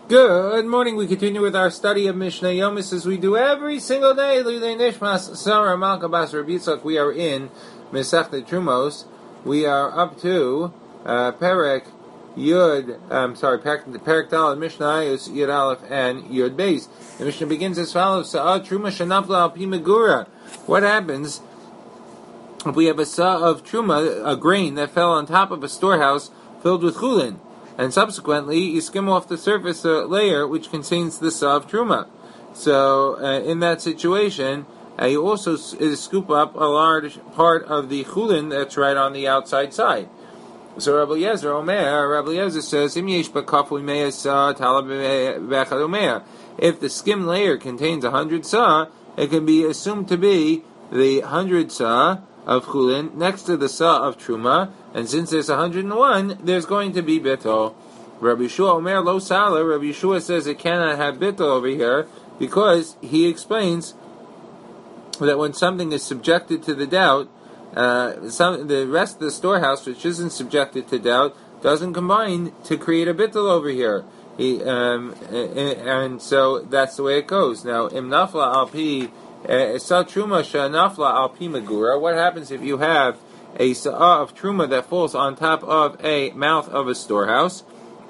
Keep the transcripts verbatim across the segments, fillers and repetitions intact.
Good morning. We continue with our study of Mishnah Yomis as we do every single day. Lilei Nishmas Sarah Malka Bas Rabbi Yitzchak. We are in Masechta Trumos. We are up to uh, Perek Yud. I'm sorry, Perek Perek Daled Mishnah Ayos Yud Aleph and Yud Beis. The Mishnah begins as follows: Sa'ah Truma Shanafla Al Pi Megura. What happens if we have a sa of truma, a grain that fell on top of a storehouse filled with chulin, and subsequently you skim off the surface a layer which contains the sa of truma? So uh, in that situation, uh, you also s- scoop up a large part of the chulin that's right on the outside side. So Rabbi Eliezer Omer, Rabbi Eliezer says, Im yesh b'kafui mea sa tala b'echad umea. If the skim layer contains a hundred sa, it can be assumed to be the hundred sa of chulin next to the sa of truma, and since there's one hundred one, there's going to be bittul. Rabbi Yeshua Omer lo sala. Rabbi Yeshua says it cannot have bittul over here because he explains that when something is subjected to the doubt, uh, some the rest of the storehouse, which isn't subjected to doubt, doesn't combine to create a bittul over here. He, um, and, and so that's the way it goes. Now, im nafla al pi sa truma shanafla al pi megura. What happens if you have a sa'ah of truma that falls on top of a mouth of a storehouse?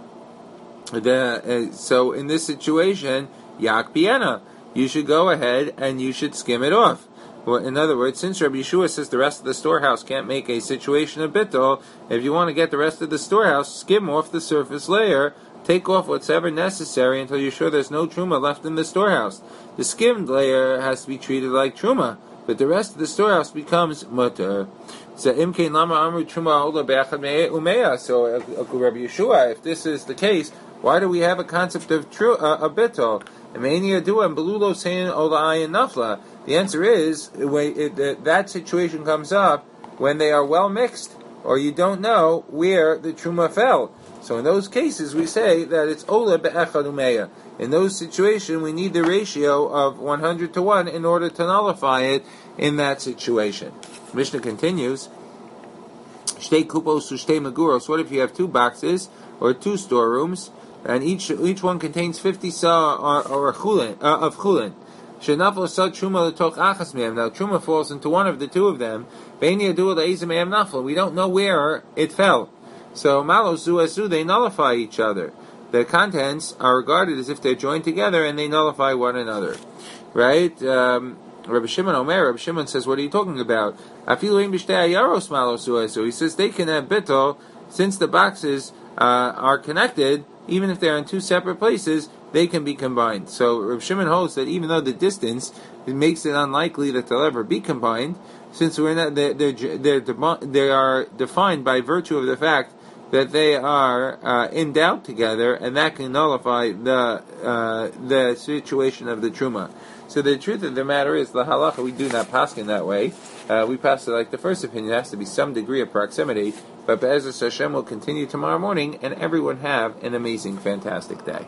The, uh, so in this situation, yak piena, you should go ahead and you should skim it off. Well, in other words, since Rabbi Yeshua says the rest of the storehouse can't make a situation of bittul, if you want to get the rest of the storehouse, skim off the surface layer, take off whatever necessary until you're sure there's no truma left in the storehouse. The skimmed layer has to be treated like truma, but the rest of the storehouse becomes mutter. So imkein lama amru truma ola be'achad umea. So Rabbi Yeshua, if this is the case, why do we have a concept of tru, uh, a bittul? The answer is when that situation comes up when they are well mixed, or you don't know where the truma fell. So in those cases, we say that it's ola be'echad umeya. In those situations, we need the ratio of one hundred to one in order to nullify it in that situation. Mishnah continues. Shtei kupos ushtei meguros. What if you have two boxes or two storerooms, and each each one contains fifty sa or, or chulin, uh, of chulin? Shenafla sa truma letoch achas mehem. Now truma falls into one of the two of them. Beini adu le'ezim mehem nafla. We don't know where it fell. So malos zu asu, they nullify each other. The contents are regarded as if they're joined together, and they nullify one another. Right? Um, Rabbi Shimon Omer, Rabbi Shimon says, what are you talking about? Afilu im b'shtei ayaros malos zu asu. He says they can have bittul since the boxes uh, are connected, even if they're in two separate places, they can be combined. So Rabbi Shimon holds that even though the distance it makes it unlikely that they'll ever be combined, since we're not, they're, they're, they're, they are defined by virtue of the fact that they are uh, in doubt together, and that can nullify the uh, the situation of the truma. So the truth of the matter is, the halacha, we do not pass in that way. Uh, we pass it like the first opinion. It has to be some degree of proximity. But Be'ezus Hashem will continue tomorrow morning, and everyone have an amazing, fantastic day.